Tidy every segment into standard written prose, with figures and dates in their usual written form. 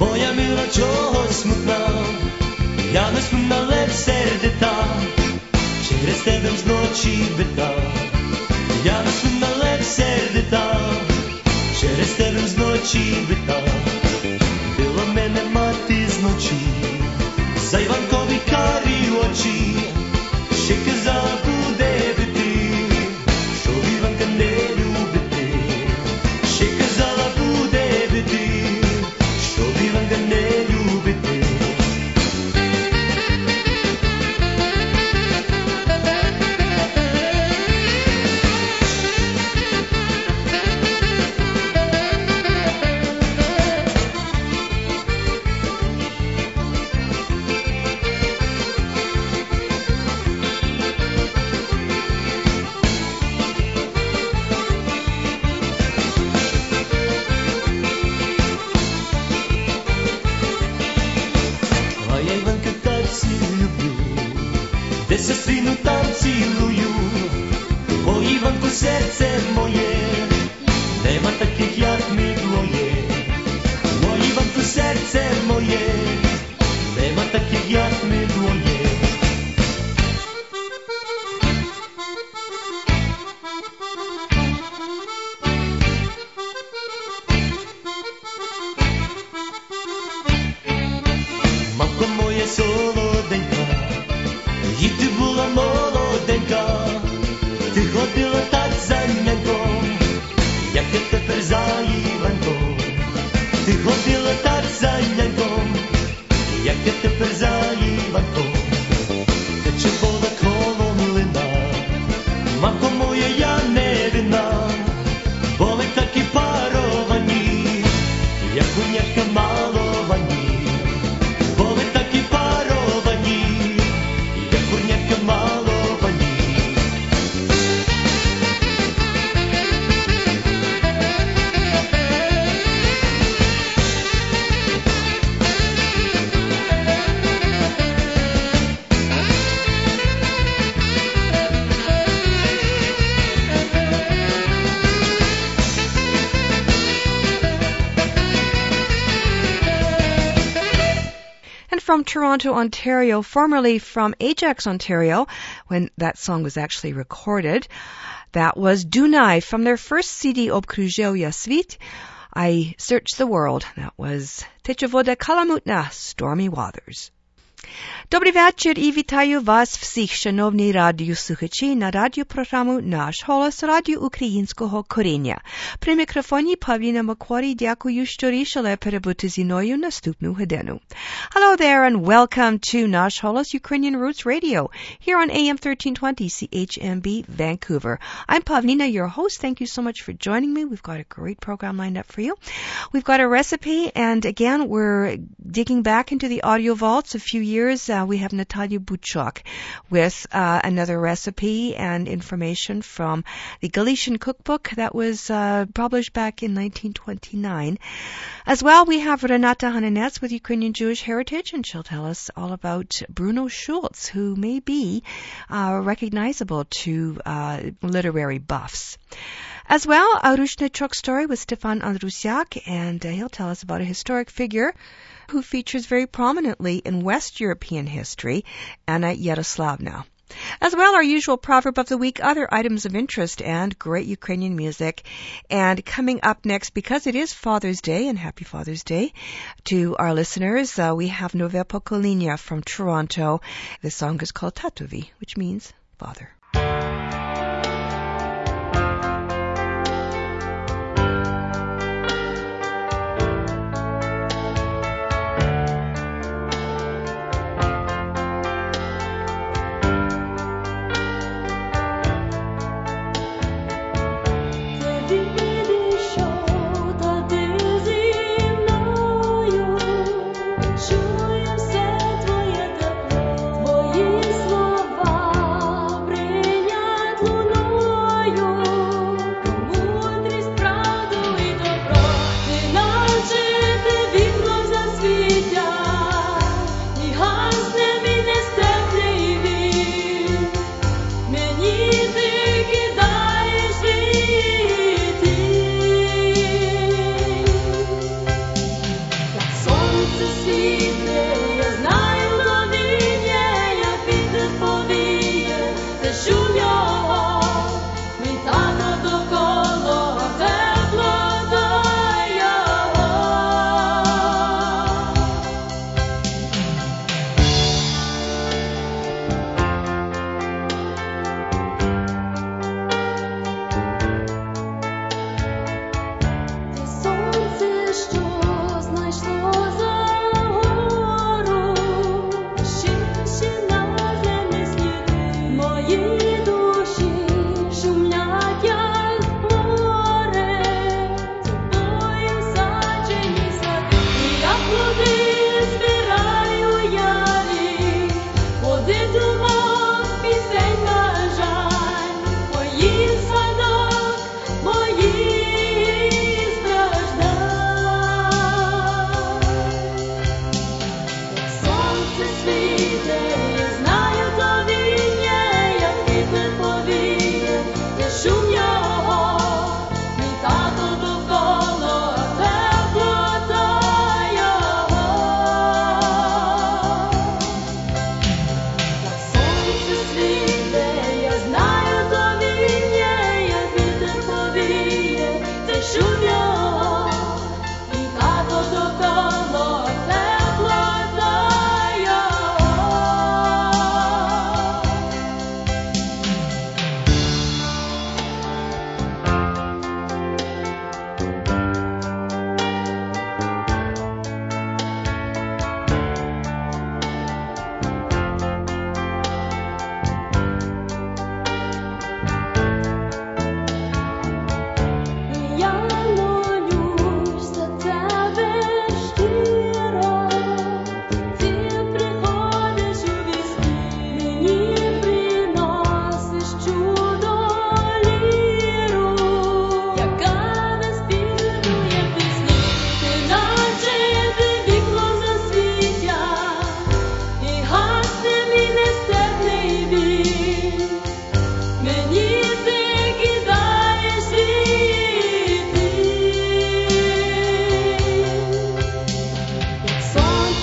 Moja mila, čoho smutná, ja nesmutná, lep serdeta, через тебе ж ночі бита. Я nesmutná, lep serdeta, через тебе ж ночі бита. Била мене мати зночі, за Іванкові карі очі, ще казала буде бити, що Іванка не любити. Ще казала буде бити, що Іванка не любити. Де сестрину там цілую, о Іванку, серце моє, нема таких, як ми двоє. О Іванку, серце моє, нема таких, як ми двоє. Мамко моє солоденька, і ти була молоденька, ти ходила так за няньком, як я тепер за Іванком. Ти ходила так за няньком, як я тепер за Іванком. Тече вода коло млина, мамко моя, я не вина, бо ми такі паровані, як кунячка маловані. Бо ми такі паровані, як курнятка маловані. From Toronto, Ontario, formerly from Ajax, Ontario, when that song was actually recorded. That was Dunaj from their first CD Obkružuja Svit, I Search the World. That was Teče voda kalamutna, Stormy Waters. Добрий вечір і вітаю вас всіх, шановні радіослухачі, на радіопрограму «Наш голос» радіо українського коріння. При мікрофоні Павліна Макварі, дякую, що рішили перебути зі мною наступну годину. Hello there and welcome to «Наш голос» Ukrainian Roots Radio here on AM 1320 CHMB Vancouver. I'm Pavlina, your host. Thank you so much for joining me. We've got a great program lined up for you. We've got a recipe, and again, we're digging back into the audio vaults a few years. We have Natalia Buchok with another recipe and information from the Galician cookbook that was published back in 1929. As well, we have Renata Hananets with Ukrainian Jewish heritage, and she'll tell us all about Bruno Schulz, who may be recognizable to literary buffs. As well, a Rushnechok story with Stefan Andrusiak, and he'll tell us about a historic figure who features very prominently in West European history, Anna Yaroslavna. As well, our usual proverb of the week, other items of interest, and great Ukrainian music. And coming up next, because it is Father's Day, and happy Father's Day to our listeners, we have Nove Pokolenia from Toronto. The song is called Tatovi, which means father. Чую все твоє тепло, мої слова.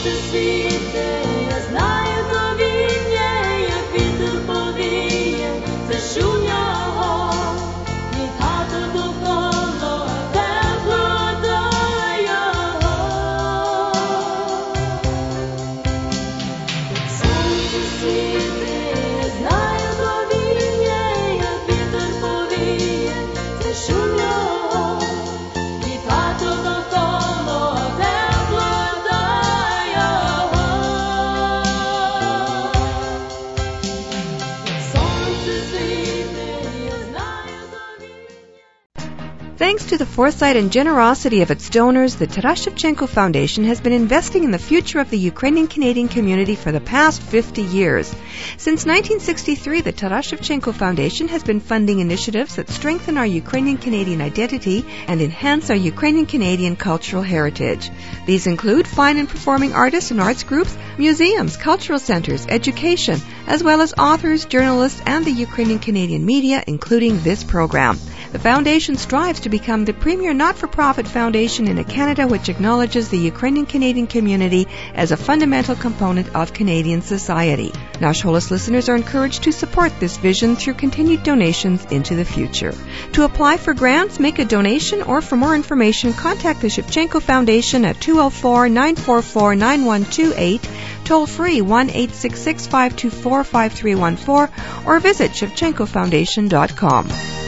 Thanks to the foresight and generosity of its donors, the Taras Shevchenko Foundation has been investing in the future of the Ukrainian-Canadian community for the past 50 years. Since 1963, the Taras Shevchenko Foundation has been funding initiatives that strengthen our Ukrainian-Canadian identity and enhance our Ukrainian-Canadian cultural heritage. These include fine and performing artists and arts groups, museums, cultural centers, education, as well as authors, journalists, and the Ukrainian-Canadian media, including this program. The foundation strives to become the premier not-for-profit foundation in Canada which acknowledges the Ukrainian-Canadian community as a fundamental component of Canadian society. Nash Holos listeners are encouraged to support this vision through continued donations into the future. To apply for grants, make a donation, or for more information, contact the Shevchenko Foundation at 204-944-9128, toll free 1-866-524-5314, or visit shevchenkofoundation.com.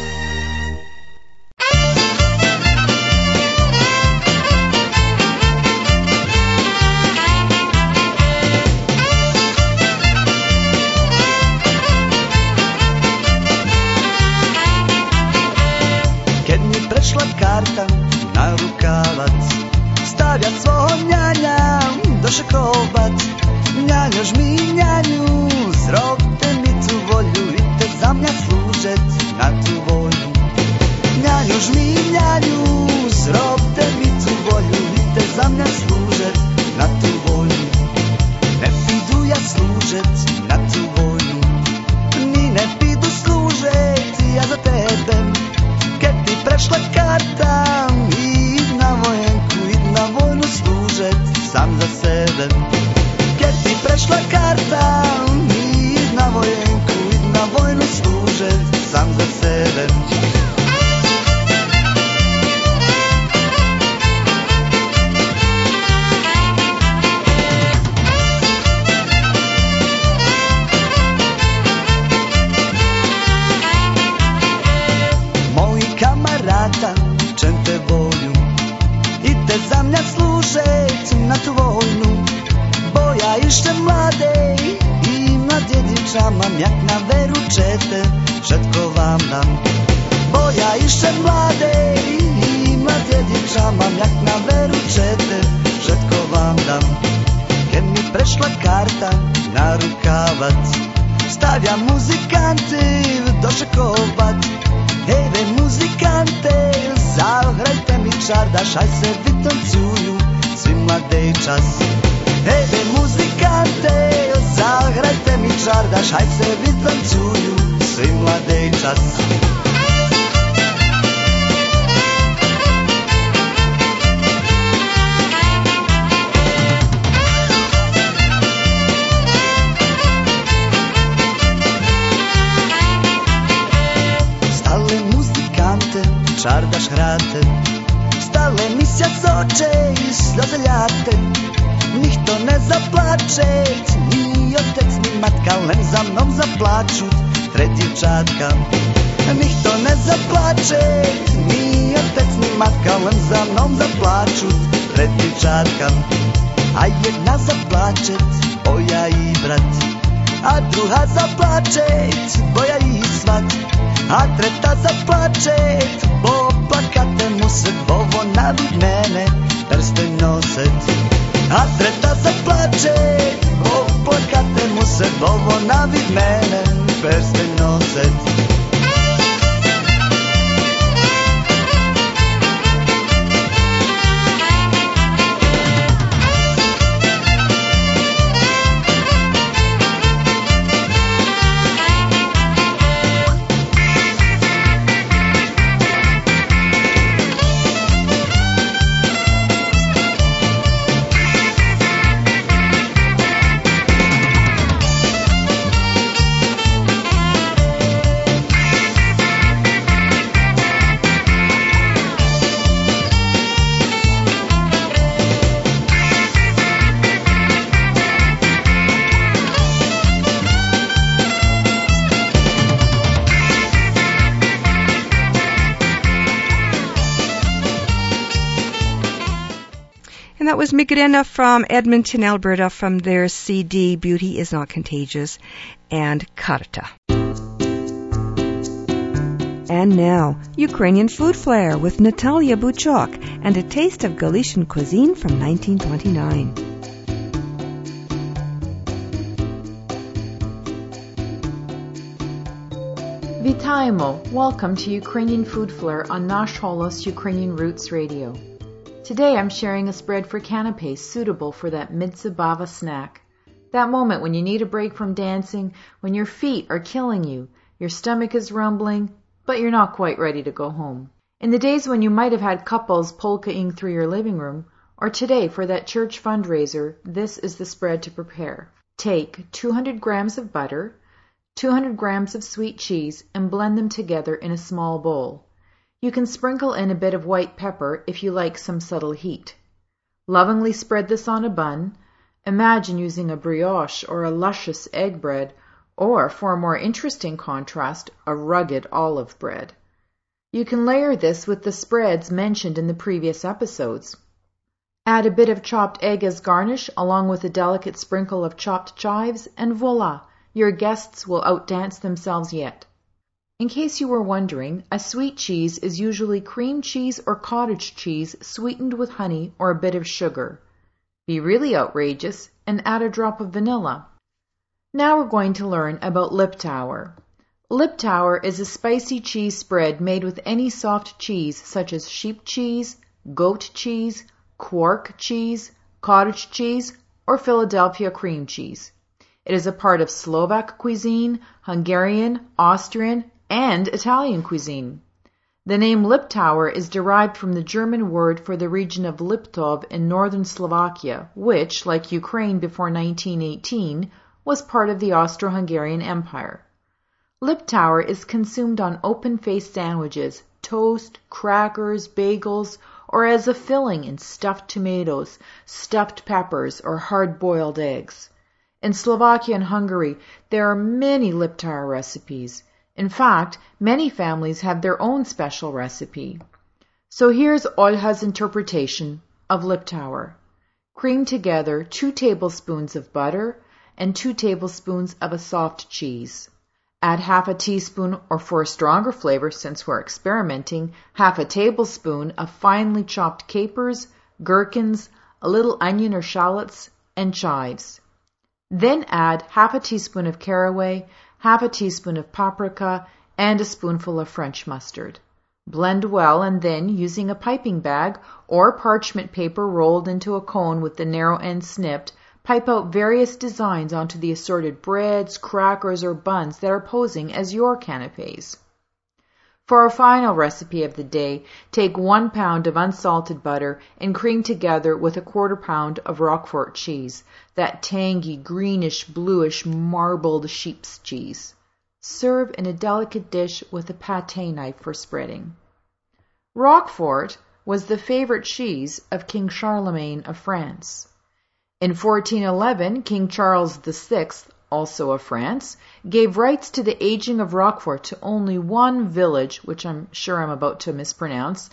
Karta na rukavac, stavlja svog njanja do šakovac. Njanjo žmi njanju, zrobte mi tu volju i te za mnja služet na tu volju. Njanjo žmi njanju, zrobte mi tu volju i te za mnja služet na tu volju. Ne pidu ja služet na tu volju, ni ne pidu služet ja za tebe. Kad ti prešla karta, id na vojenku, id na vojnu služet sam za sebe. Kad ti prešla karta, id na vojenku, id na vojnu služet sam za sebe. Čem te volju i te za mnja služet na tu vojnu. Boja ište mlade i na djedičama mjak na veru čete, všetko vam dam. Boja ište mlade i na djedičama mjak na veru čete, všetko vam dam. Kad mi prešla karta na rukavac, stavlja muzikante došakovac. Hej ve muzikante, zahrajte mi čardaš, aj se vi tancuju svi mladej čas. Hej ve muzikante, zahrajte mi čardaš, aj se vi tancuju svi mladej čas. Čardaš hrate, stale mi sjac oče i sljoze ljate. Nihto ne zaplačet, ni otec ni matka, len za mnom zaplačut tre djevčatka. Nihto ne zaplačet, ni otec ni matka, len za mnom zaplačut tre djevčatka. A jedna zaplačet, boja i brat, a druga zaplačet, boja i svat. A treta zaplačet, bo plakate muset, bovo navid mene prsten noset. A treta zaplačet, bo plakate muset, bovo navid mene prsten noset. that was Migrena from Edmonton, Alberta, from their CD Beauty is Not Contagious, and Karta. And now, Ukrainian Food Flair with Natalia Buchok and a taste of Galician cuisine from 1929. Vitaimo! Welcome to Ukrainian Food Flair on Nash Holos Ukrainian Roots Radio. Today I'm sharing a spread for canapés suitable for that mid-zabava snack. That moment when you need a break from dancing, when your feet are killing you, your stomach is rumbling, but you're not quite ready to go home. In the days when you might have had couples polkaing through your living room, or today for that church fundraiser, this is the spread to prepare. Take 200 grams of butter, 200 grams of sweet cheese, and blend them together in a small bowl. You can sprinkle in a bit of white pepper if you like some subtle heat. Lovingly spread this on a bun. Imagine using a brioche or a luscious egg bread, or, for a more interesting contrast, a rugged olive bread. You can layer this with the spreads mentioned in the previous episodes. Add a bit of chopped egg as garnish, along with a delicate sprinkle of chopped chives, and voila! Your guests will outdance themselves yet. In case you were wondering, a sweet cheese is usually cream cheese or cottage cheese sweetened with honey or a bit of sugar. Be really outrageous and add a drop of vanilla. Now we're going to learn about Liptauer. Liptauer is a spicy cheese spread made with any soft cheese such as sheep cheese, goat cheese, quark cheese, cottage cheese, or Philadelphia cream cheese. It is a part of Slovak cuisine, Hungarian, Austrian, and Italian cuisine. The name Liptauer is derived from the German word for the region of Liptov in northern Slovakia, which, like Ukraine before 1918, was part of the Austro-Hungarian Empire. Liptauer is consumed on open-faced sandwiches, toast, crackers, bagels, or as a filling in stuffed tomatoes, stuffed peppers, or hard-boiled eggs. In Slovakia and Hungary, there are many Liptauer recipes. In fact, many families have their own special recipe. So here's Olha's interpretation of Liptauer. Cream together 2 tablespoons of butter and 2 tablespoons of a soft cheese. Add half a teaspoon, or for a stronger flavor since we're experimenting, half a tablespoon of finely chopped capers, gherkins, a little onion or shallots, and chives. Then add half a teaspoon of caraway, half a teaspoon of paprika, and a spoonful of French mustard. Blend well and then, using a piping bag or parchment paper rolled into a cone with the narrow end snipped, pipe out various designs onto the assorted breads, crackers, or buns that are posing as your canapés. For our final recipe of the day, take 1 pound of unsalted butter and cream together with a 1/4 pound of Roquefort cheese, that tangy, greenish, bluish, marbled sheep's cheese. Serve in a delicate dish with a pâté knife for spreading. Roquefort was the favorite cheese of King Charlemagne of France. In 1411, King Charles VI, also of France, gave rights to the aging of Roquefort to only one village, which I'm sure I'm about to mispronounce,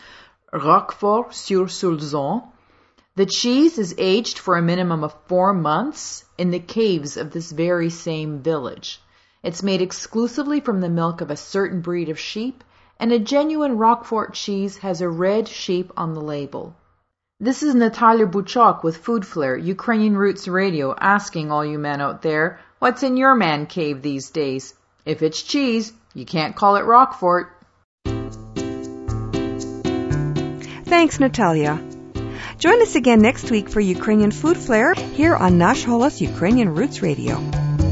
Roquefort-sur-Soulzon. The cheese is aged for a minimum of 4 months in the caves of this very same village. It's made exclusively from the milk of a certain breed of sheep, and a genuine Roquefort cheese has a red sheep on the label. This is Natalia Buchok with Food Flair, Ukrainian Roots Radio, asking all you men out there, what's in your man cave these days? If it's cheese, you can't call it Roquefort. Thanks, Natalia. Join us again next week for Ukrainian Food Flair here on Nash Holos Ukrainian Roots Radio.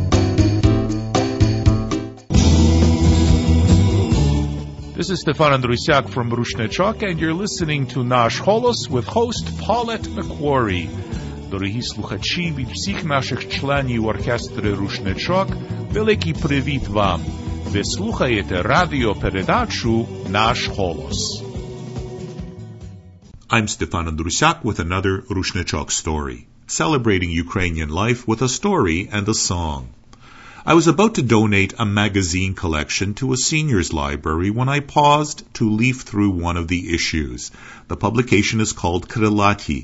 This is Stefan Andrusiak from Rushnechok, and you're listening to Nash Holos with host Paulette McQuarrie. Дорогі слухачі, від всіх наших членів оркестру Рушничок, великий привіт вам. Ви слухаєте радіопередачу «Наш голос». I'm Stefan Andrusiak with another Rushnechok story, celebrating Ukrainian life with a story and a song. I was about to donate a magazine collection to a seniors library when I paused to leaf through one of the issues. The publication is called Krylati,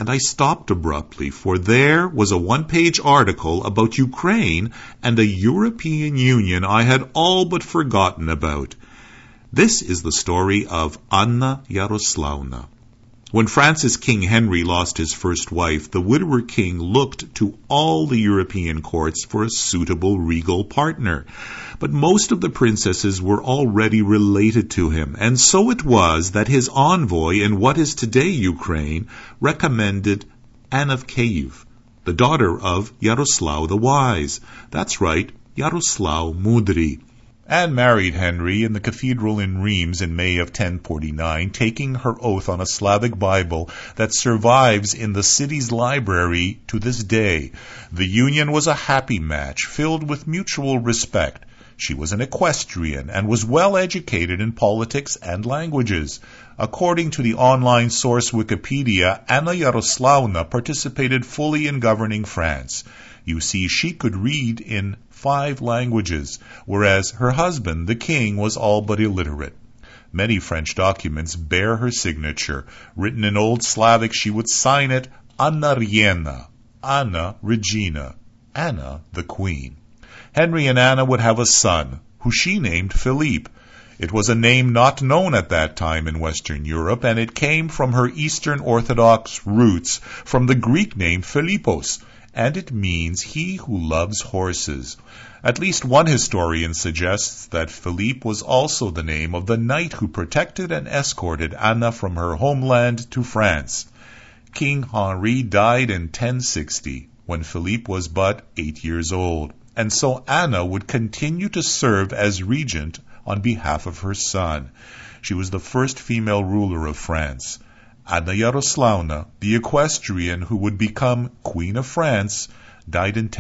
And I stopped abruptly, for there was a one-page article about Ukraine and a European Union I had all but forgotten about. This is the story of Anna Yaroslavna. When France's King Henry lost his first wife, the widower king looked to all the European courts for a suitable regal partner. But most of the princesses were already related to him, and so it was that his envoy in what is today Ukraine recommended Anne of Kiev, the daughter of Yaroslav the Wise. That's right, Yaroslav Mudry. Anne married Henry in the cathedral in Reims in May of 1049, taking her oath on a Slavic Bible that survives in the city's library to this day. The union was a happy match, filled with mutual respect. She was an equestrian and was well educated in politics and languages. According to the online source Wikipedia, Anna Yaroslavna participated fully in governing France. You see, she could read in 5 languages, whereas her husband, the king, was all but illiterate. Many French documents bear her signature. Written in Old Slavic, she would sign it Anna Riena, Anna Regina, Anna the Queen. Henry and Anna would have a son, who she named Philippe. It was a name not known at that time in Western Europe, and it came from her Eastern Orthodox roots, from the Greek name Philippos, and it means he who loves horses. At least one historian suggests that Philippe was also the name of the knight who protected and escorted Anna from her homeland to France. King Henri died in 1060, when Philippe was but 8 years old, and so Anna would continue to serve as regent on behalf of her son. She was the first female ruler of France. Anna Yaroslavna, the equestrian who would become Queen of France, died in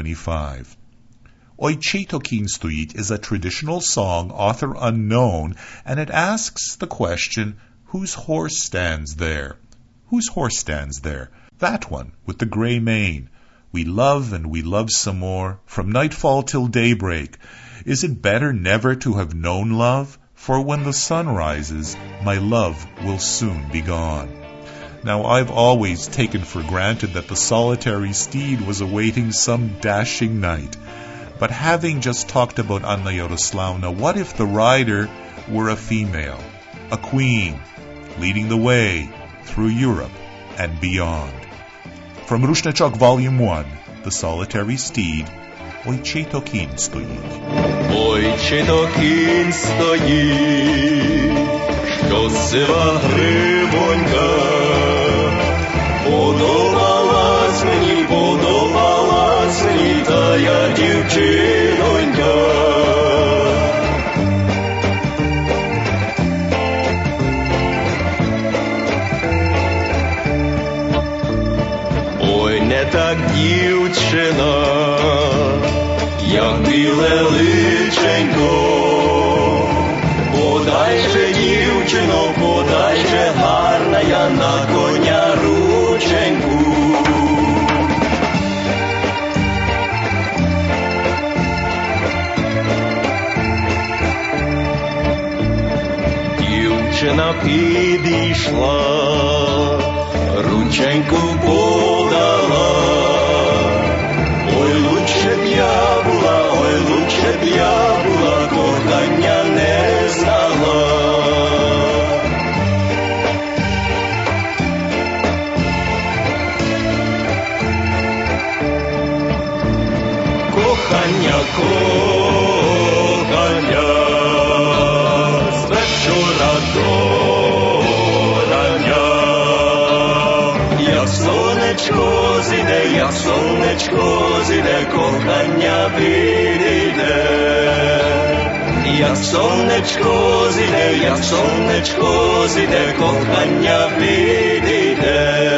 1075. Oi Cheto Kin Stoit is a traditional song, author unknown, and it asks the question, whose horse stands there? Whose horse stands there? That one, with the gray mane. We love and we love some more, from nightfall till daybreak. Is it better never to have known love? For when the sun rises, my love will soon be gone. Now, I've always taken for granted that the solitary steed was awaiting some dashing knight. But having just talked about Anna Yaroslavna, what if the rider were a female, a queen, leading the way through Europe and beyond? From Rushnechok Volume 1, The Solitary Steed, Ой Cheto Kin Stoit. Ой Cheto Kin стоїть, що сива гривонька, подобалась мені тая дівчинонька. Ой, не так дівчина, як біле личенько, подай же, дівчино, подай же, гарна я на коня рученьку. Дівчина підійшла, рученьку подала. Ой, лучше б я була, кохання не знала. Кохання, з вечора до рання, як сонечко зійде, кохання підійде. Як сонечко зійде, кохання підійде.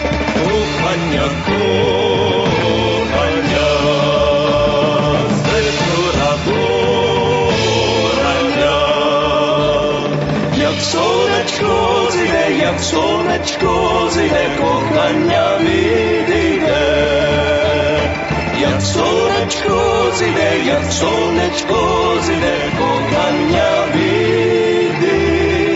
Кохання, з сонечко зійде, кохання відійде. Як сонечко зійде, як сонечко зійде, кохання відійде.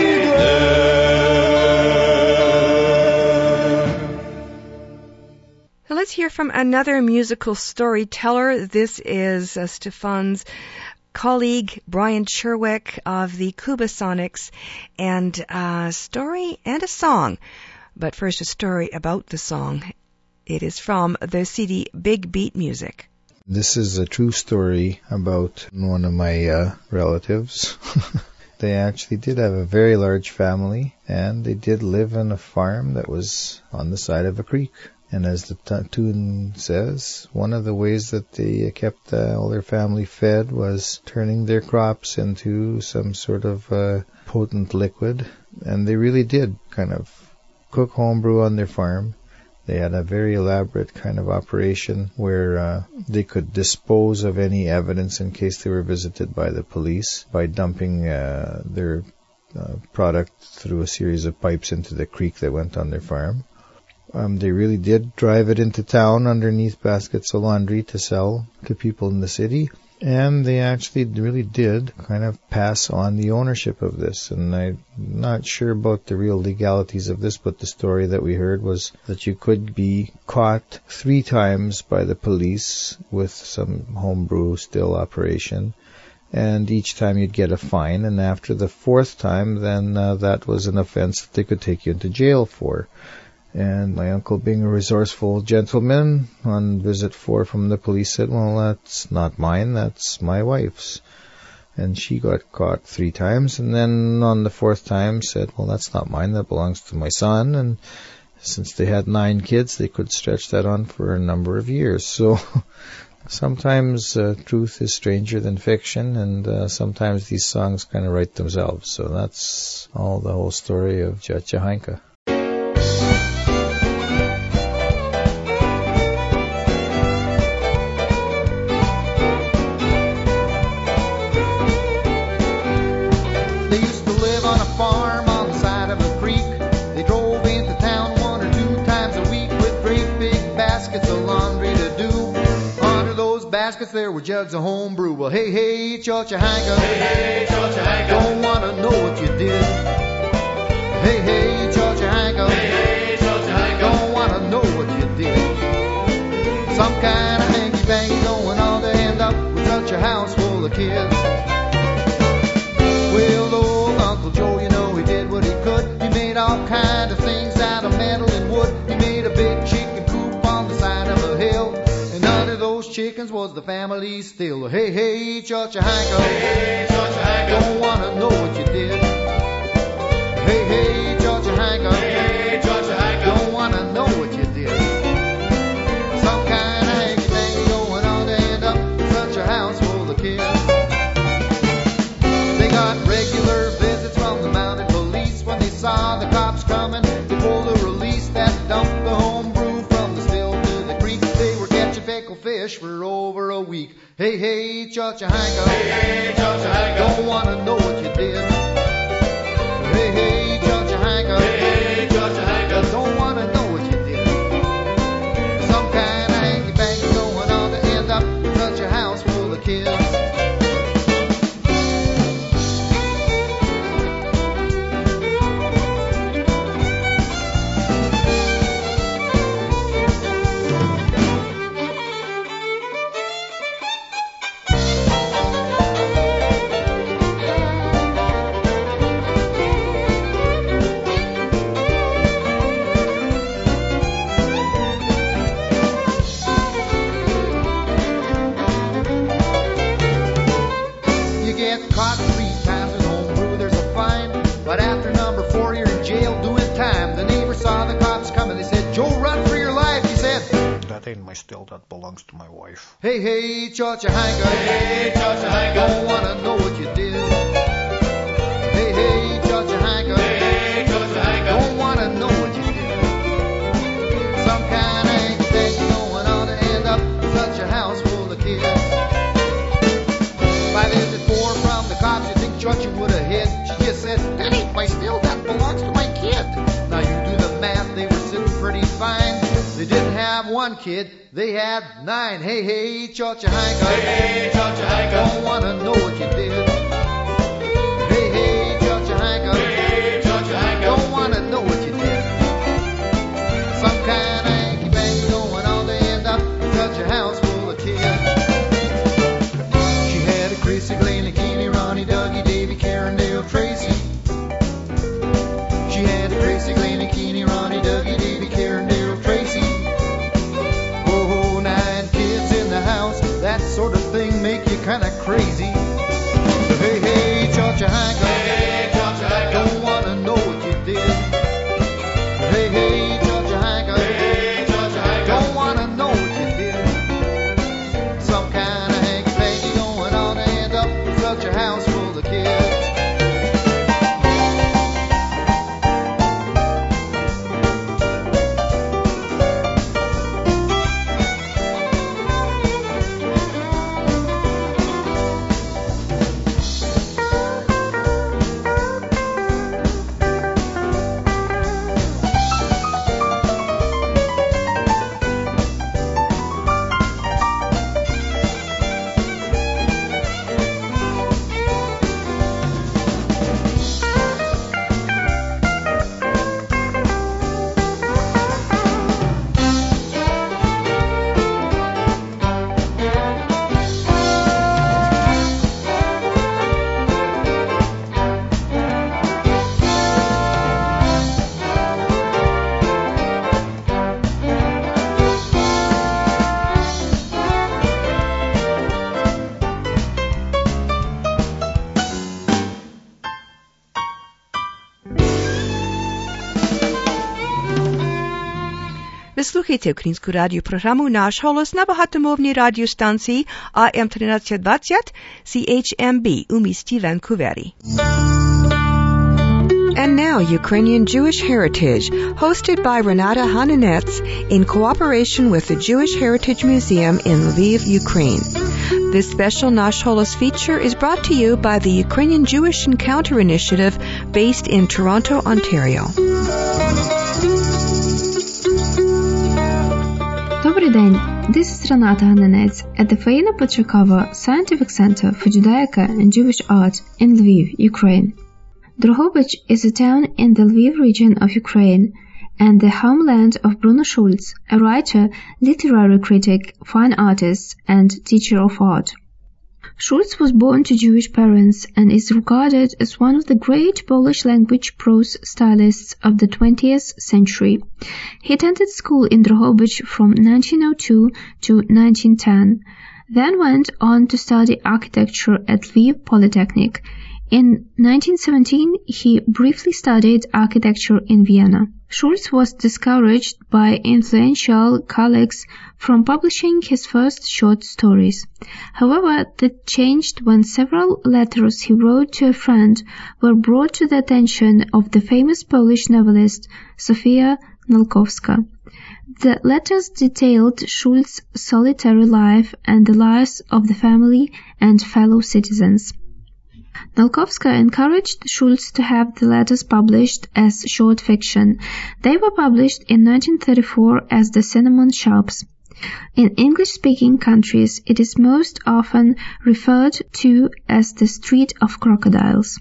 Let's hear from another musical storyteller. This is Stefan's colleague Brian Cherwick of the Kubasonics, and a story and a song. But first, a story about the song. It is from the CD Big Beat Music. This is a true story about one of my relatives. They actually did have a very large family, and they did live on a farm that was on the side of a creek. And as the tune says, one of the ways that they kept all their family fed was turning their crops into some sort of potent liquid. And they really did kind of cook homebrew on their farm. They had a very elaborate kind of operation where they could dispose of any evidence in case they were visited by the police by dumping their product through a series of pipes into the creek that went on their farm. They really did drive it into town underneath baskets of laundry to sell to people in the city. And they actually really did kind of pass on the ownership of this. And I'm not sure about the real legalities of this, but the story that we heard was that you could be caught 3 times by the police with some homebrew still operation. And each time you'd get a fine. And after the 4th time, then that was an offense that they could take you into jail for. And my uncle, being a resourceful gentleman, on visit 4 from the police said, well, that's not mine, that's my wife's. And she got caught 3 times, and then on the 4th time said, well, that's not mine, that belongs to my son. And since they had 9 kids, they could stretch that on for a number of years. So sometimes truth is stranger than fiction, and sometimes these songs kind of write themselves. So that's all the whole story of Ciocia Hańka. There were jugs of homebrew. Well, hey, hey, Ciocia Hańka. Hey, hey, Ciocia Hańka. Don't want to know what you did. Hey, hey, Ciocia Hańka. Hey, hey, Ciocia Hańka. Don't want to know what you did. Some kind of hanky-panky going on to end up with such a house full of kids. Well, old Uncle Joe, you know, he did what he could. He made all kind of things out of metal and wood. He made a big chicken coop on the side of a hill. Chickens was the family still. Hey, hey, Ciocia Hańka. Hey, hey, Ciocia Hańka. Don't want to know what you did. Hey, hey, Ciocia Hańka. Hey, hey, Ciocia Hańka. Don't want to know what you did. Some kind of hanky-panky going on to end up with such a house full of kids. They got regular visits from the mounted police. When they saw the cops coming, they pulled a release that dumped the homebrew from the still to the creek. They were catching pickled fish for over a week. Hey, hey, Ciocia Hańka. Hey, hey, Ciocia Hańka. Don't want to know what you did. Hey, hey, Ciocia Hańka. Hey, hey, Ciocia Hańka. Don't want to know what you did. Some kind of hanky-panky going on to end up with such a house full of kids. In my still that belongs to my wife. Hey, hey, Ciocia Hańka. Hey, hey, Ciocia Hańka. Don't want to know what you did. Hey, hey, Ciocia Hańka. Hey, hey, Ciocia Hańka. Don't want to know what you did. Some kind of hanky-panky going on to end up with such a house full of kids. If I visited 4 from the cops, you think Ciocia would have hid. She just said, that ain't my still, that belongs to my kid. Now one kid, they had 9. Hey, hey, Cha-cha-hanka. Hey, hey, Cha-cha-hanka. Don't wanna know what you did. Hey, hey, Cha-cha-hanka. Hey, hey, Cha-cha-hanka. Don't wanna know what you did. Some kind of hanky-panky going on to end up in such a house full of kids. She had a Chrissy, Glennie, Keely, Ronnie, Dougie, Davy, Karen, Dale, Tracy. She had a Chrissy, Glennie, Keely, Ronnie, Dougie, Davy, Karen, Dale, Tracy. Oh, 9 kids in the house, that sort of thing make you kind of crazy. So hey, hey, Cha-cha-hanka. Hey, Cha-cha-hanka. Don't wanna know what you did. Hey, hey, Cha-cha-hanka. Hey, Cha-cha-hanka. Don't wanna know what you did. Some kind of hanky-panky going on to end up in such a house full of kids. Ви слухаєте українську радіопрограму «Наш голос» на багатомовній радіостанції AM1320 CHMB у місті Ванкувері. And now, Ukrainian Jewish Heritage, hosted by Renata Hananetz in cooperation with the Jewish Heritage Museum in Lviv, Ukraine. This special Nash Holos feature is brought to you by the Ukrainian Jewish Encounter Initiative based in Toronto, Ontario. Добрий день, this is Renata Hananetz at the Faina Pochakova Scientific Center for Judaica and Jewish Art in Lviv, Ukraine. Drohobych is a town in the Lviv region of Ukraine and the homeland of Bruno Schulz, a writer, literary critic, fine artist, and teacher of art. Schulz was born to Jewish parents and is regarded as one of the great Polish-language prose stylists of the 20th century. He attended school in Drohobych from 1902 to 1910, then went on to study architecture at Lviv Polytechnic. In 1917, he briefly studied architecture in Vienna. Schulz was discouraged by influential colleagues from publishing his first short stories. However, that changed when several letters he wrote to a friend were brought to the attention of the famous Polish novelist Sofia Nałkowska. The letters detailed Schulz's solitary life and the lives of the family and fellow citizens. Nałkowska encouraged Schulz to have the letters published as short fiction. They were published in 1934 as The Cinnamon Shops. In English-speaking countries, it is most often referred to as The Street of Crocodiles.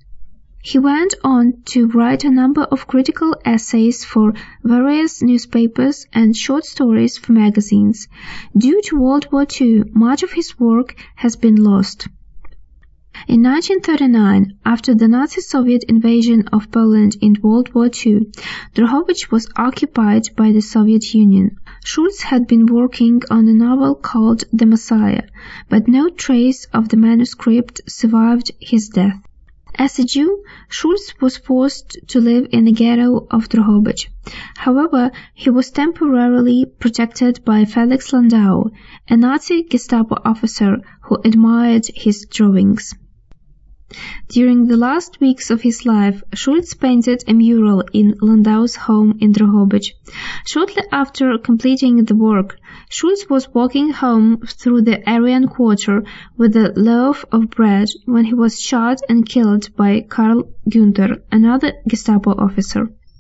He went on to write a number of critical essays for various newspapers and short stories for magazines. Due to World War II, much of his work has been lost. In 1939, after the Nazi-Soviet invasion of Poland in World War II, Drohobych was occupied by the Soviet Union. Schulz had been working on a novel called The Messiah, but no trace of the manuscript survived his death. As a Jew, Schulz was forced to live in the ghetto of Drohobych. However, he was temporarily protected by Felix Landau, a Nazi Gestapo officer who admired his drawings. During the last weeks of his life, Schulz painted a mural in Landau's home in Drohobych. Shortly after completing the work, Schulz was walking home through the Aryan Quarter with a loaf of bread when he was shot and killed by Karl Günther, another Gestapo officer.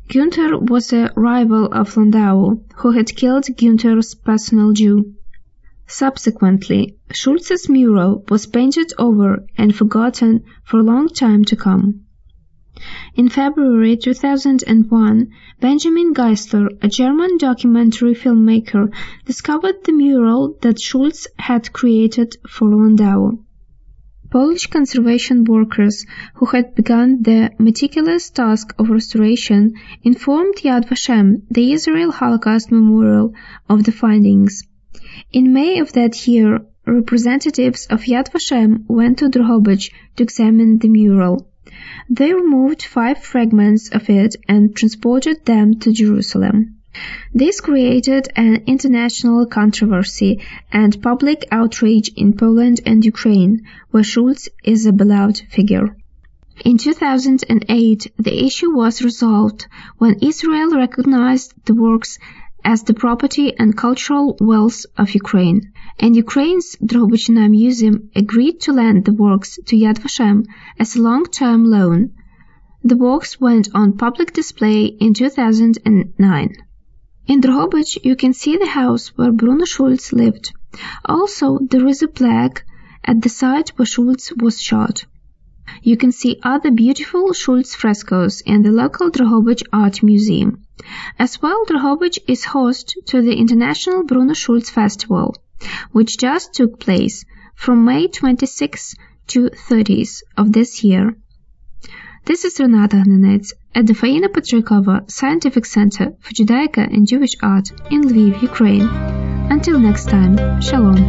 Günther was a rival of Landau, who had killed Günther's personal Jew. Subsequently, Schulz's mural was painted over and forgotten for a long time to come. In February 2001, Benjamin Geisler, a German documentary filmmaker, discovered the mural that Schulz had created for Landau. Polish conservation workers who had begun the meticulous task of restoration informed Yad Vashem, the Israel Holocaust Memorial, of the findings. In May of that year, representatives of Yad Vashem went to Drohobych to examine the mural. They removed 5 fragments of it and transported them to Jerusalem. This created an international controversy and public outrage in Poland and Ukraine, where Schulz is a beloved figure. In 2008, the issue was resolved when Israel recognized the works as the property and cultural wealth of Ukraine, and Ukraine's Drohobychna Museum agreed to lend the works to Yad Vashem as a long-term loan. The works went on public display in 2009. In Drohobych, you can see the house where Bruno Schulz lived. Also, there is a plaque at the site where Schulz was shot. You can see other beautiful Schulz frescoes in the local Drohobych Art Museum. As well, Drohobych is host to the International Bruno Schulz Festival, which just took place from May 26th to 30th of this year. This is Renata Hnenets at the Faina Petrikova Scientific Center for Judaica and Jewish Art in Lviv, Ukraine. Until next time, Shalom.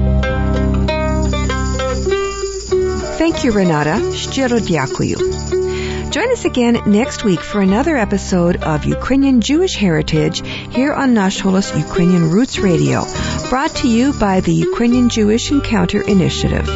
Thank you, Renata. Щиро дякую. Join us again next week for another episode of Ukrainian Jewish Heritage here on Nash Holos Ukrainian Roots Radio, brought to you by the Ukrainian Jewish Encounter Initiative.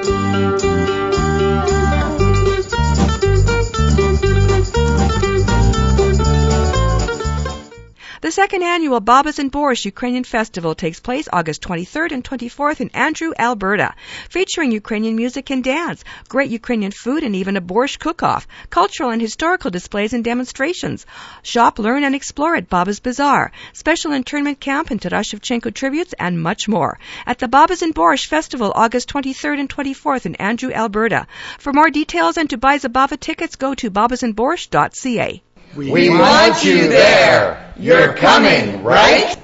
The second annual Babas and Borscht Ukrainian Festival takes place August 23rd and 24th in Andrew, Alberta, featuring Ukrainian music and dance, great Ukrainian food, and even a borscht cook-off, cultural and historical displays and demonstrations. Shop, learn, and explore at Babas Bazaar, special internment camp and Taras Shevchenko tributes, and much more. At the Babas and Borscht Festival, August 23rd and 24th in Andrew, Alberta. For more details and to buy Zabava tickets, go to babasandborscht.ca. We want you there. You're coming, right?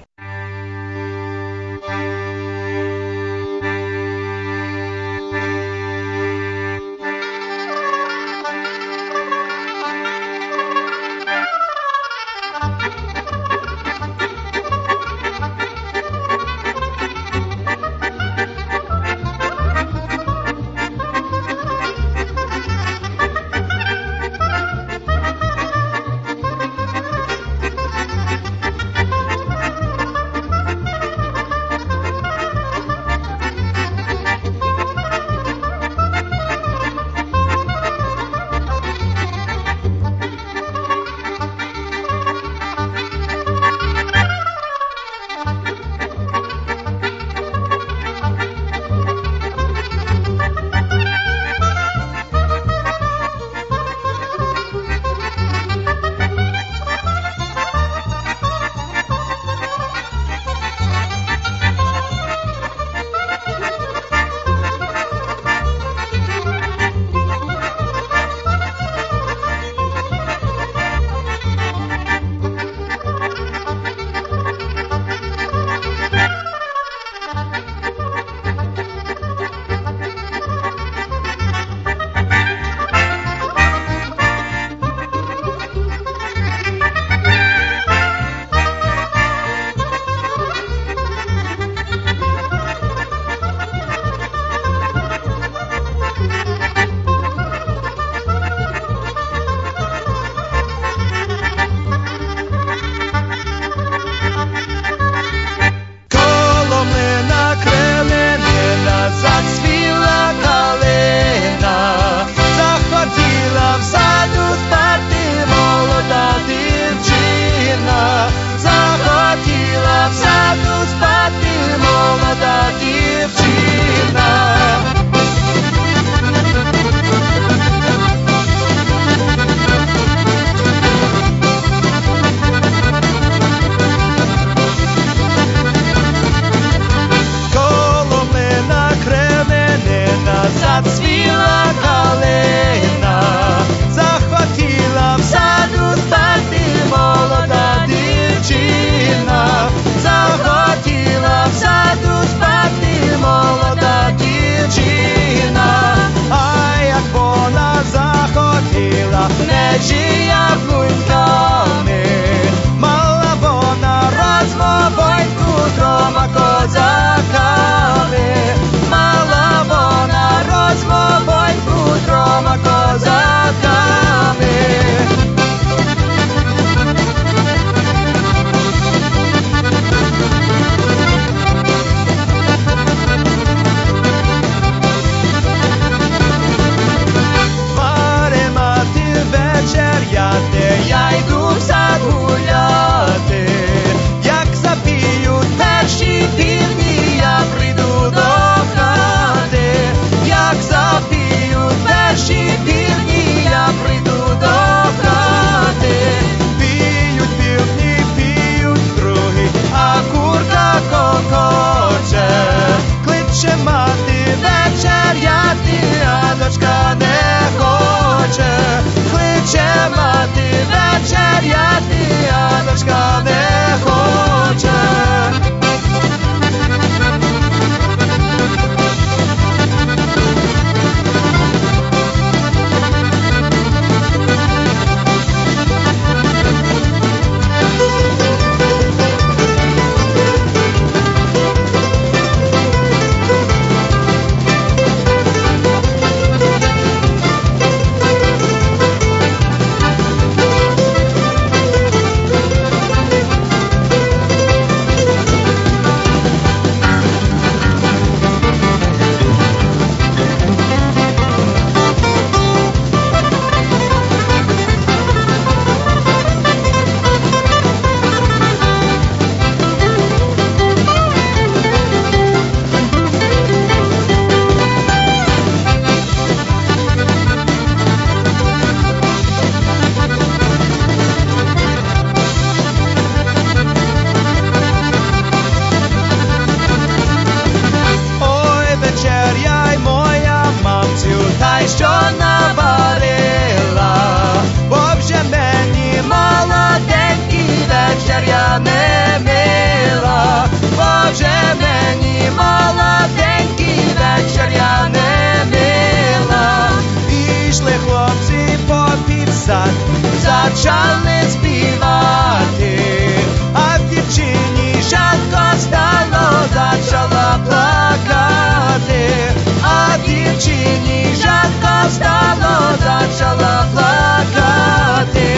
вже мені молоденький вечір я не мила. Ішли хлопці попід сад, зачали співати, а в дівчині жалко стало, зачала плакати, а в дівчині жалко стало, зачала плакати.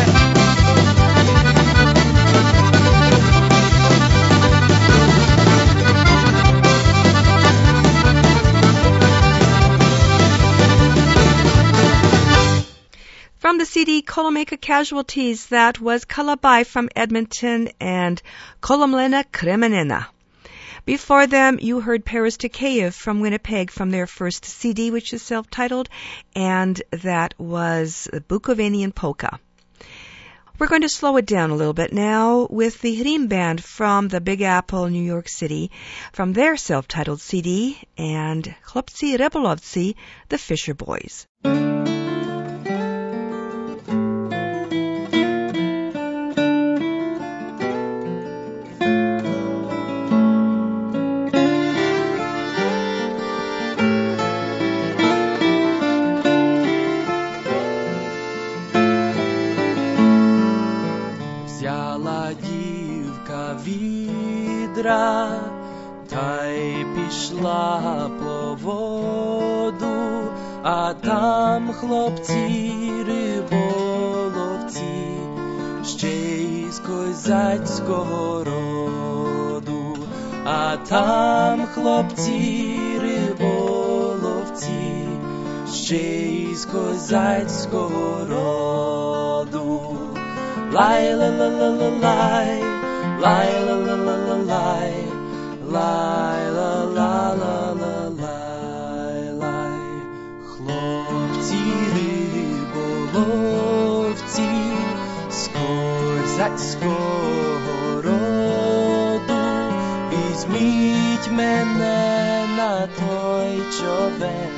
From the CD Kolomeka Casualties, that was Kalabai from Edmonton and Kolomlena Kremenena. Before them, you heard Paris Takeyev from Winnipeg from their first CD, which is self-titled, and that was Bukovanian Polka. We're going to slow it down a little bit now with the Hrim Band from the Big Apple, New York City, from their self-titled CD, and Chlopci Rebolovci, the Fisher Boys. Та й пішла по воду, а там хлопці риболовці, ще із козацького роду, а там хлопці риболовці, ще із козацького роду. Лай-ла-ла-ла-ла-лай, лай-ла-ла-ла-ла-лай, лай-ла-ла-ла-ла-лай. Хлопці риболовці з козацького роду, візьміть мене на той човен,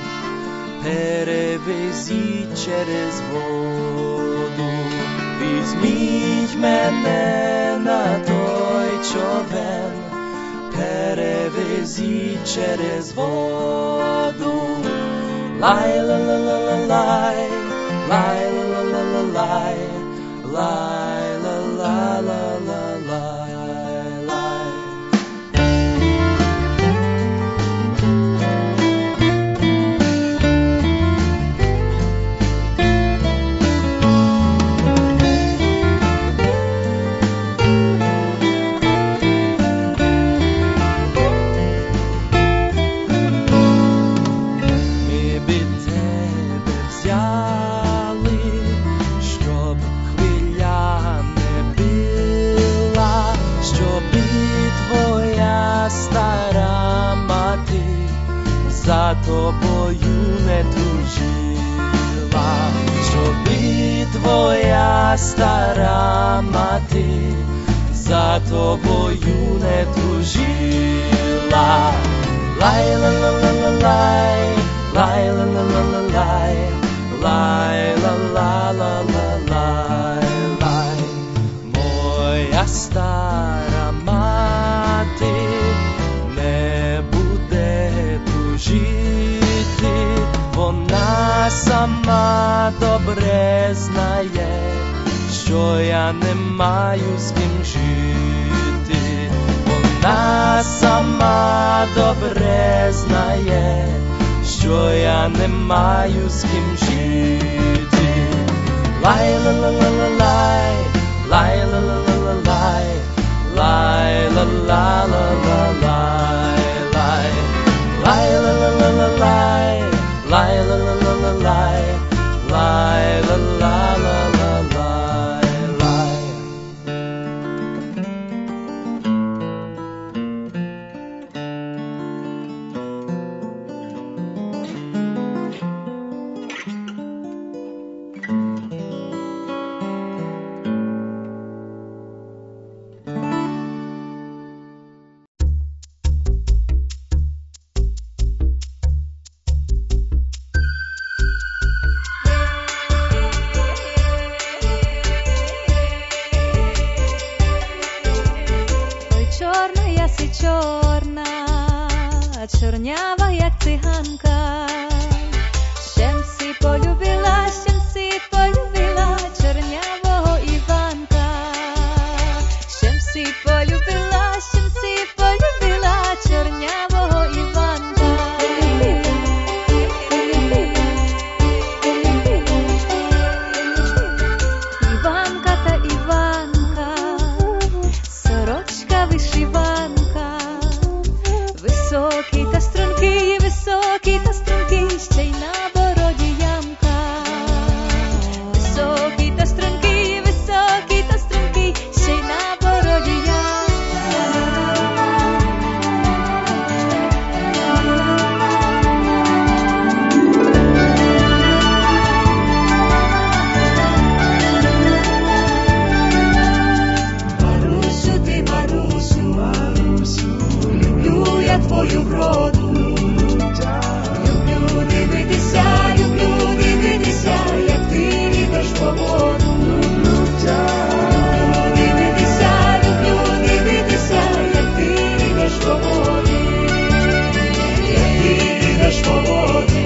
перевезіть через воду. Візьміть мене на той човен, перевезіть через воду. Лай-ла-ла-ла-ла-лай, лай-ла-ла-ла-ла-лай, лай-ла-ла-ла-ла-лай. За тобою не тужила, щоб і твоя стара мати за тобою не тужила. Лай-ла-ла-ла-ла-лай, лай-ла-ла-ла-ла-лай, лай-ла-ла-ла-ла-лай. Моя стара мати не буде жити, вона сама добре знає, що я не маю з ким жити. Вона сама добре знає, що я не маю з ким жити. Лай-ла-ла-ла-ла-лай, лай-ла-ла-ла-ла-лай, лай-ла-ла-ла-ла-лай. Лай-ла-ла-ла-ла-лай, лай-ла-ла-ла-ла-лай, лай-ла-ла-ла-ла-лай. чорна, чорнява, як циганка. Щемсі полюбила, чорнявого Іванка. Щемсі полюбила, чорнявого Іванка. Іванка та Іванка, сорочка вишиванка, високий та стрункий, ще й на бороді ямка. Високий та стрункий, ще й на бороді Марусю, ти Марусю, люблю я твою вроду. Люблю дивитися, як ти йдеш по воду. Люблю дивитися, як ти йдеш по воду. Як ти йдеш по воду,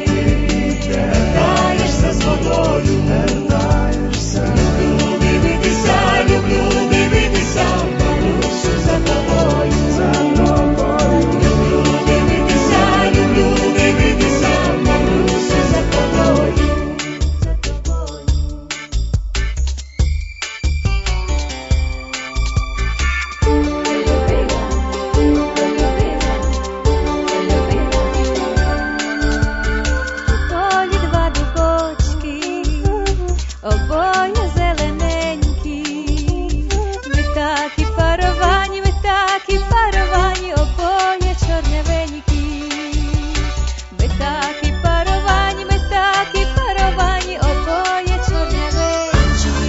вертаєшся з водою. Люблю дивитися, Марусю, за тобою. Люблю дивитися, Марусю, за тобою. Полі два дубочки, обоє зелененькі. Ми такі паровані, обоє чорнявенькі. Ми такі паровані, обоє чорнявенькі.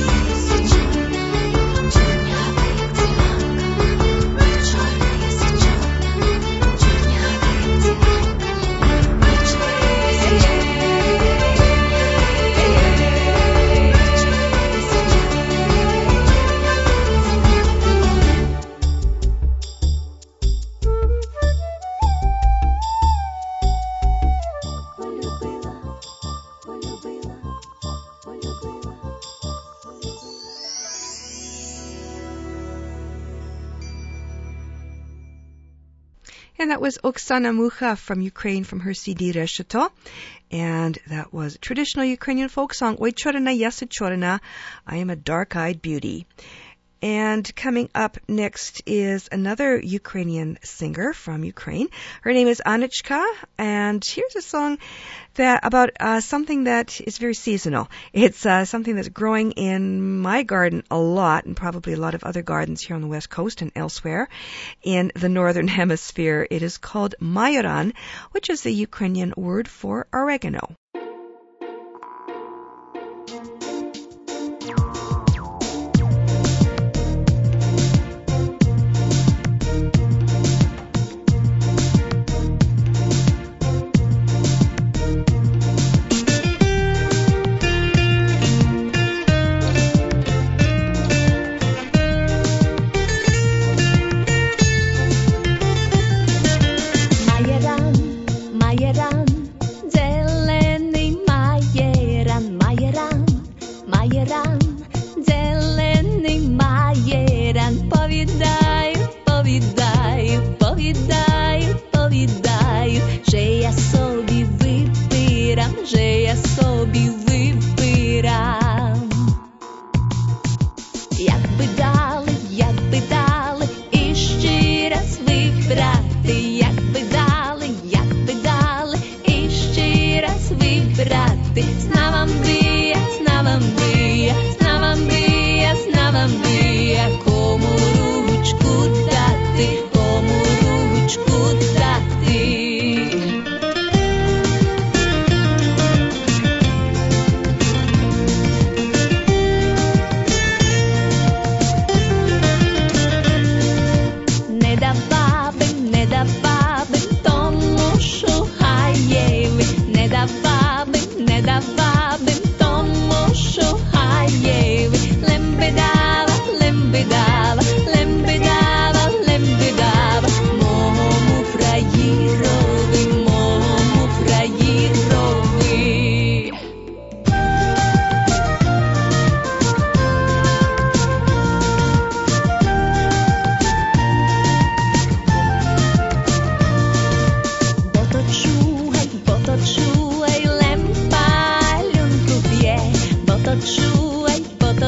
And that was Oksana Mucha from Ukraine from her CD Resheto. And that was a traditional Ukrainian folk song, Oi Chorina, Yesa Chorina, I am a dark-eyed beauty. And coming up next is another Ukrainian singer from Ukraine. Her name is Anichka, and here's a song that about something that is very seasonal. It's something that's growing in my garden a lot, and probably a lot of other gardens here on the West Coast and elsewhere in the Northern Hemisphere. It is called majoran, which is the Ukrainian word for oregano. Majeran, zelený majeran, повідаю, že ja собі вибирам. Якби дали, іще раз вибрати, якби дали, іще раз вибрати. Знавам би, кому ручку дати. Лембедава,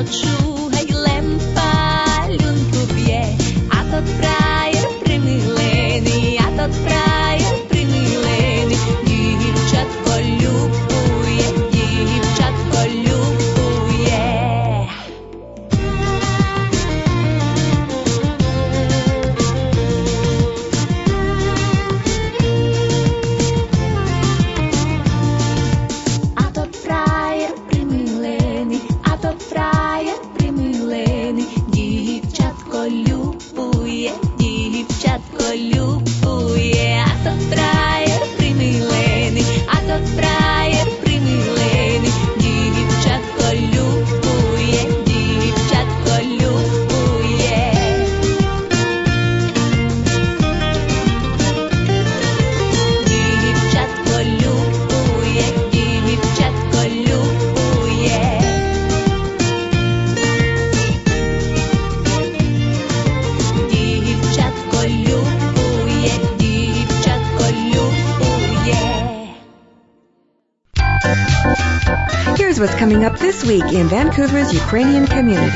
What's coming up this week in Vancouver's Ukrainian community.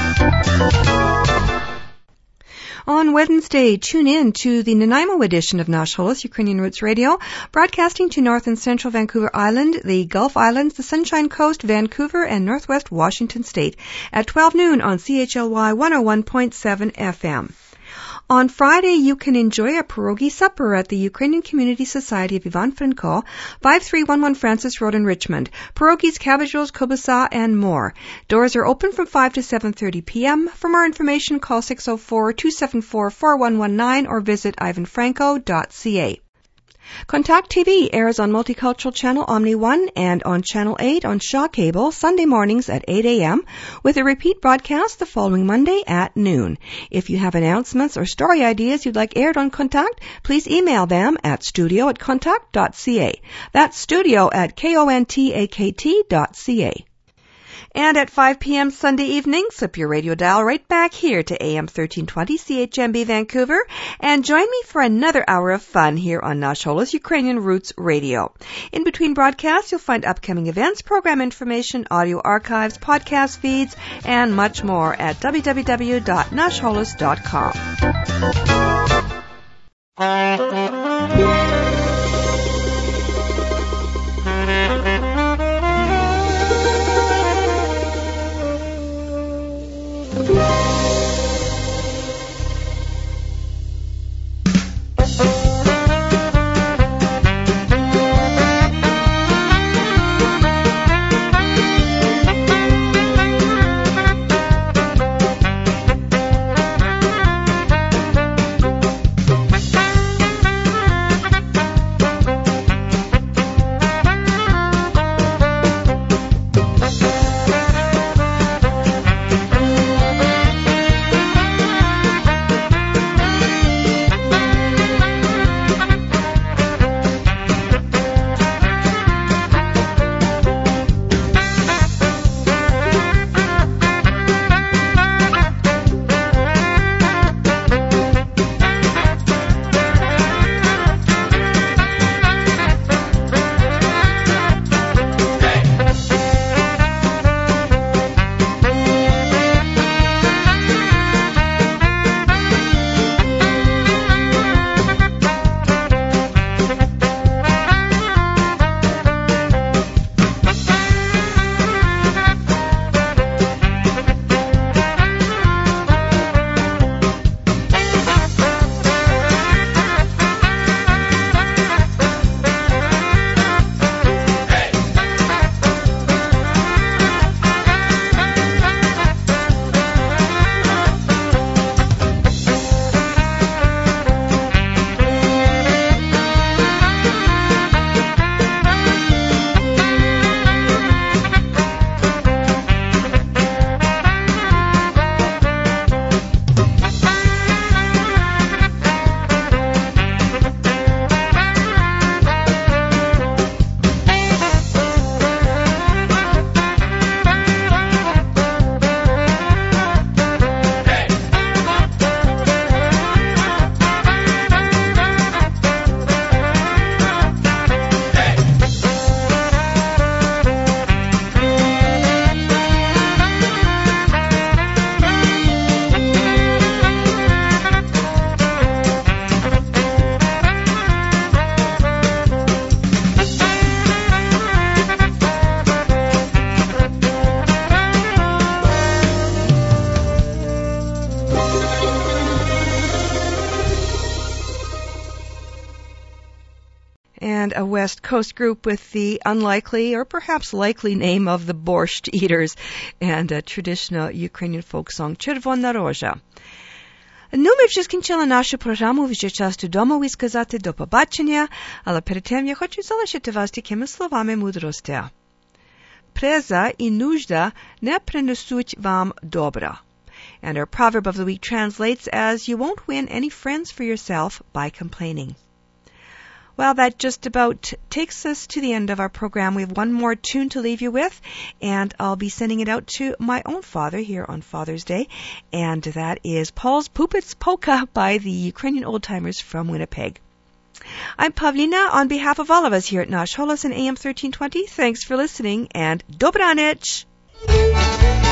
On Wednesday, tune in to the Nanaimo edition of Nash Holos, Ukrainian Roots Radio, broadcasting to North and Central Vancouver Island, the Gulf Islands, the Sunshine Coast, Vancouver, and Northwest Washington State at 12 noon on CHLY 101.7 FM. On Friday, you can enjoy a pierogi supper at the Ukrainian Community Society of Ivan Franko, 5311 Francis Road in Richmond. Pierogies, cabbage rolls, kielbasa, and more. Doors are open from 5 to 7:30 p.m. For more information, call 604-274-4119 or visit ivanfranco.ca. Contact TV airs on Multicultural Channel Omni 1 and on Channel 8 on Shaw Cable Sunday mornings at 8 a.m. with a repeat broadcast the following Monday at noon. If you have announcements or story ideas you'd like aired on Contact, please email them at studio@contact.ca. That's studio@kontakt.ca. And at 5 p.m. Sunday evening, slip your radio dial right back here to AM 1320 CHMB Vancouver and join me for another hour of fun here on Nash Holos Ukrainian Roots Radio. In between broadcasts, you'll find upcoming events, program information, audio archives, podcast feeds, and much more at www.nashholos.com. West Coast group with the unlikely or perhaps likely name of the Borscht Eaters and a traditional Ukrainian folk song Червона Рожа. Ну, ми вже скінчили нашу програму, вже час додому і сказати до побачення, але перед тим я хочу залишити вас такими словами мудрості. Преза і нужда не принесуть вам добра. And our proverb of the week translates as, you won't win any friends for yourself by complaining. Well, that just about takes us to the end of our program. We have one more tune to leave you with, and I'll be sending it out to my own father here on Father's Day, and that is Paul's Pupit's Polka by the Ukrainian Old-Timers from Winnipeg. I'm Pavlina. On behalf of all of us here at Nash Holos and AM 1320, thanks for listening, and Dobranich!